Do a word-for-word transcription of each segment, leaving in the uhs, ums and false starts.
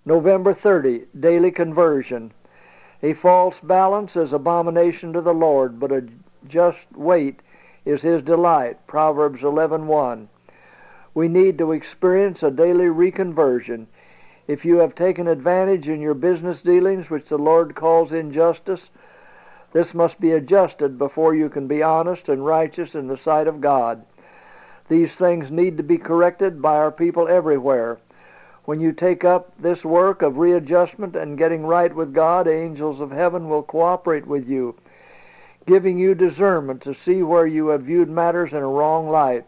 November thirtieth, daily conversion. A false balance is abomination to the Lord, but a just weight is his delight. Proverbs eleven one. We need to experience a daily reconversion. If you have taken advantage in your business dealings, which the Lord calls injustice, this must be adjusted before you can be honest and righteous in the sight of God. These things need to be corrected by our people everywhere. When you take up this work of readjustment and getting right with God, angels of heaven will cooperate with you, giving you discernment to see where you have viewed matters in a wrong light.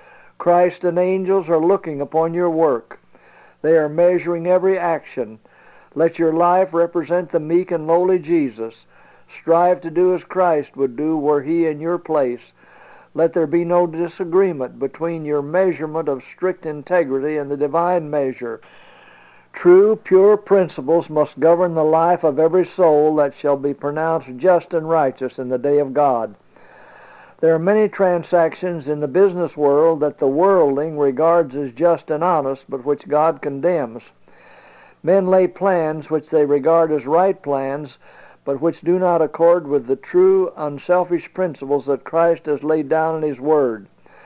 Christ and angels are looking upon your work. They are measuring every action. Let your life represent the meek and lowly Jesus. Strive to do as Christ would do were he in your place. Let there be no disagreement between your measurement of strict integrity and the divine measure. True, pure principles must govern the life of every soul that shall be pronounced just and righteous in the day of God. There are many transactions in the business world that the worldling regards as just and honest, but which God condemns. Men lay plans which they regard as right plans, but which do not accord with the true, unselfish principles that Christ has laid down in his Word.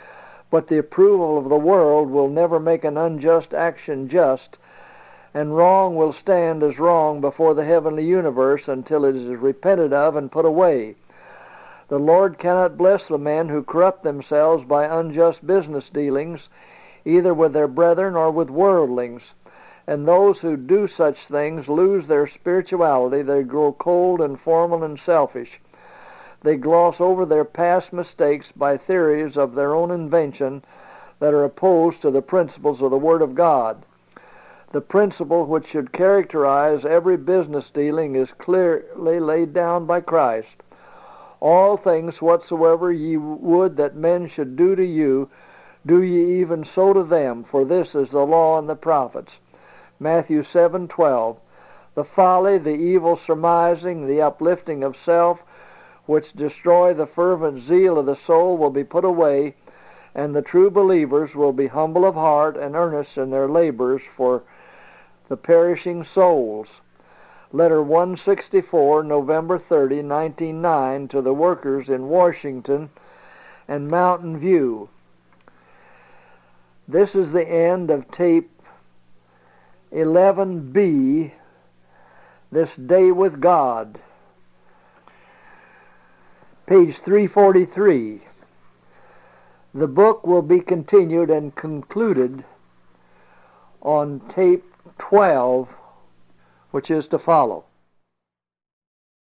But the approval of the world will never make an unjust action just, and wrong will stand as wrong before the heavenly universe until it is repented of and put away. The Lord cannot bless the men who corrupt themselves by unjust business dealings, either with their brethren or with worldlings. And those who do such things lose their spirituality. They grow cold and formal and selfish. They gloss over their past mistakes by theories of their own invention that are opposed to the principles of the Word of God. The principle which should characterize every business dealing is clearly laid down by Christ. All things whatsoever ye would that men should do to you, do ye even so to them, for this is the law and the prophets. Matthew seven twelve. The folly, the evil surmising, the uplifting of self, which destroy the fervent zeal of the soul, will be put away, and the true believers will be humble of heart and earnest in their labors for the perishing souls. Letter one sixty-four, November thirtieth, nineteen oh nine, to the workers in Washington and Mountain View. This is the end of tape eleven B, This Day with God. Page three forty-three. The book will be continued and concluded on tape twelve, which is to follow.